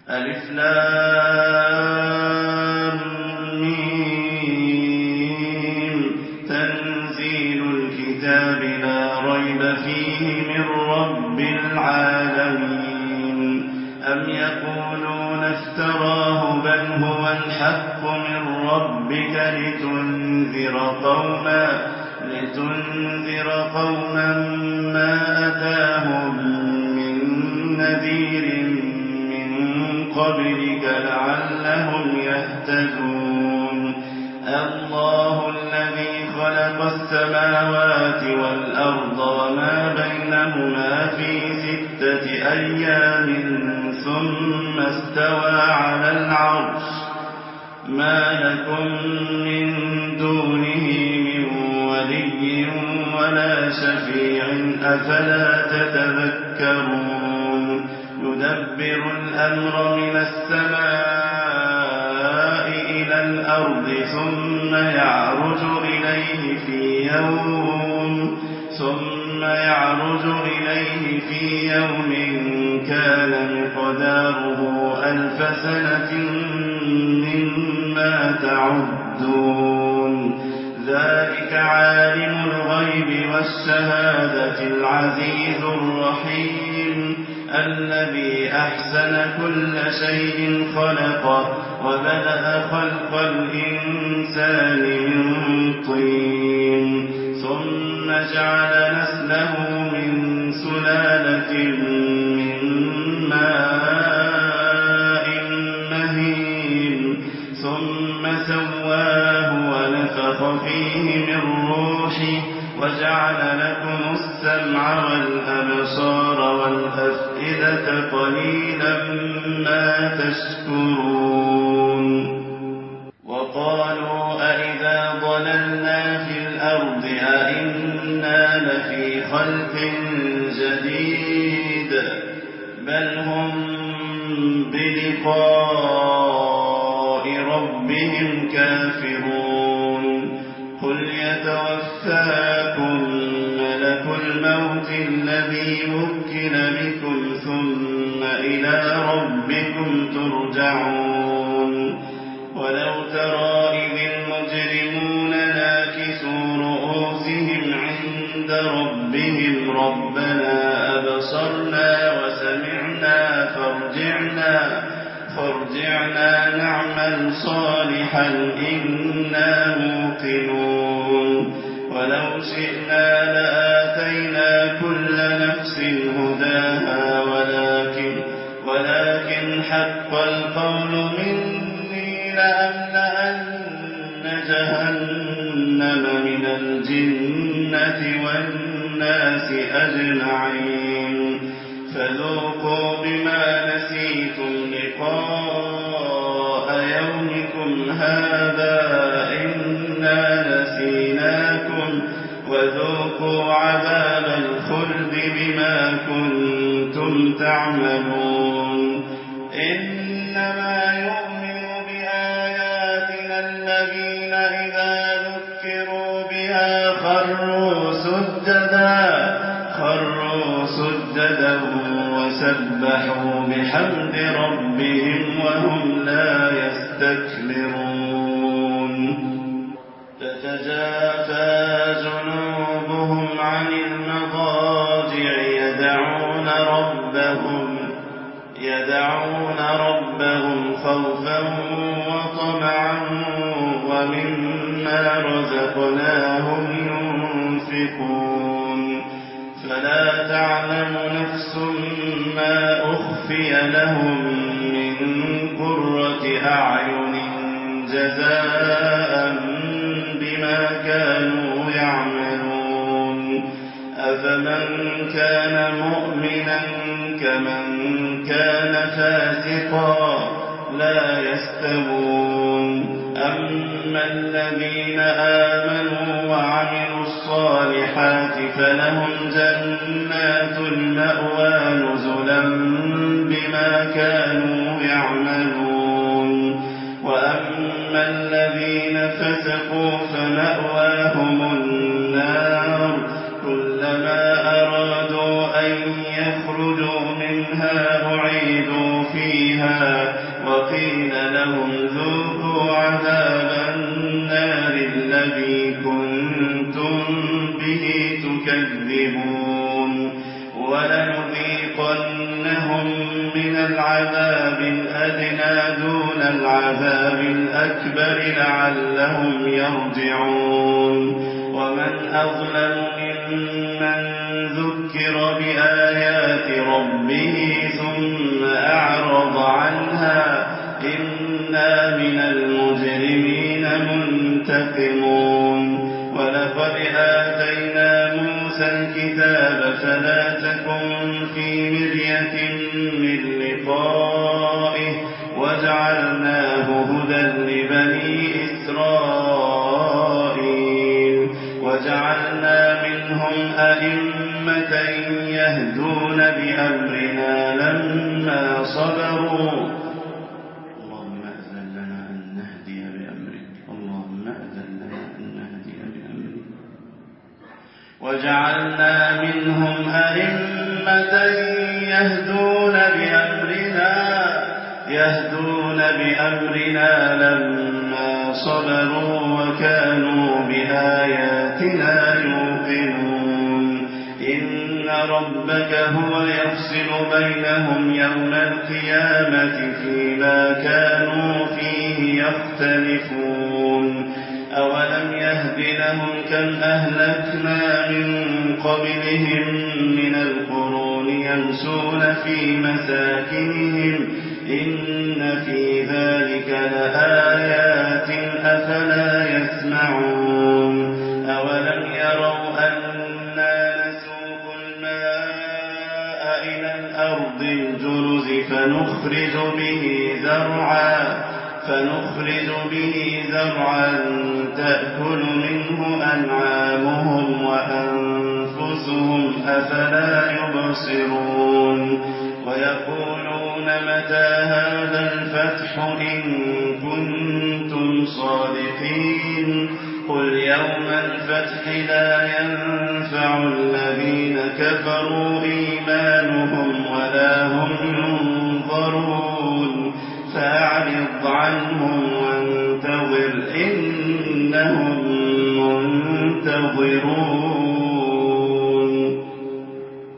ألف لام ميم تنزيل الكتاب لا ريب فيه من رب العالمين أم يقولون افتراه بل هو الحق من ربك لتنذر قوما ما أتاهم من نذير من قبلك لعلهم يهتدون الله الذي خلق السماوات والأرض وما بينهما في 6 أيام ثم استوى على العرش ما لكم من دونه من ولي ولا شفيع أفلا تتذكرون يدبر الأمر من السماء إلى الأرض ثم يعرج إليه في يوم كان مقداره 1000 سنة مما تعدون ذلك عالم الغيب والشهادة العزيز الرحيم الذي أحسن كل شيء خلقه وبدأ خلق الإنسان من طين ثم جعل نسله من سلالة من ماء مهين ثم سواه ونفخ فيه من روحه وجعل لكم السمع والأبصار والأفئدة قليلا ما تشكرون وقالوا أئذا ضللنا في الأرض أئنا لفي خلق جديد بل هم بلقاء ربهم كافرون قل يتوفاكم ملك الموت الذي وكل بكم ثم إلى ربكم ترجعون ولو ترى إذ المجرمون ناكسوا رؤوسهم عند ربهم ربنا أبصرنا وسمعنا فارجعنا نعمل صالحا إنا موقنون ولو شئنا لآتينا كل نفس هداها ولكن حق القول مني لأملأن جهنم من الجنة والناس أجمعين فذوقوا بما نسيتم لقاء يومكم هذا إنا نسيناكم وذوقوا عذاب الخلد بما كنتم تعملون إنما يؤمن بآياتنا الذين إذا ذكروا بها خروا سجدا وسبحوا بحمد ربهم وهم لا يستكبرون تتجافى جنوبهم عن المضاجع يدعون ربهم خوفا وطمعا ومما رزقناهم ينفقون فلا تعلم نفس ما أخفي لهم من قرة أعين جزاء بما كانوا يعملون أفمن كان مؤمنا كمن كان فاسقا لا يستوون أما الذين آمنوا وعملوا الصالحات فلهم جنات المأوى نزلا بما كانوا يعملون وأما الذين فسقوا فمأواهم النار كلما أرادوا أن يخرجوا منها أعيدوا فيها فيها وقيل لهم ذوقوا عذاب النار الذي كنتم به تكذبون ولنذيقنهم من العذاب الأدنى دون العذاب الأكبر لعلهم يرجعون ومن أظلم ممن ذكر بآيات ربه ثم أعرض عنها إنا من المجرمين منتقمون ولقد آتينا موسى الكتاب فلا تكن في مرية من لقائه وجعلناه هدى لبني إسرائيل وجعلنا منهم أئمة يهدون بأمرنا لما صبروا اللهم أذن لنا أن نهدي بأمرك اللهم أذن لنا أن نهدي بأمرك وجعلنا منهم أئمة يهدون بأمرنا لما صبروا وكانوا بآياتنا يوقنون إن ربك هو يفصل بينهم يوم القيامة فيما كانوا فيه يختلفون أولم يهد لهم كم أهلكنا من قبلهم من القرون يمشون في مساكنهم إن في ذلك لآيات أفلا يسمعون أولم يروا أنا نسوق الماء إلى الأرض الجرز فنخرج به زرعا تأكل منه أنعامهم وأنفسهم أفلا يبصرون ويقولون متى هذا الفتح إن كنتم صادقين قل يوم الفتح لا ينفع الذين كفروا إيمانهم ولا هم ينظرون فأعرض عنهم وانتظر إنهم منتظرون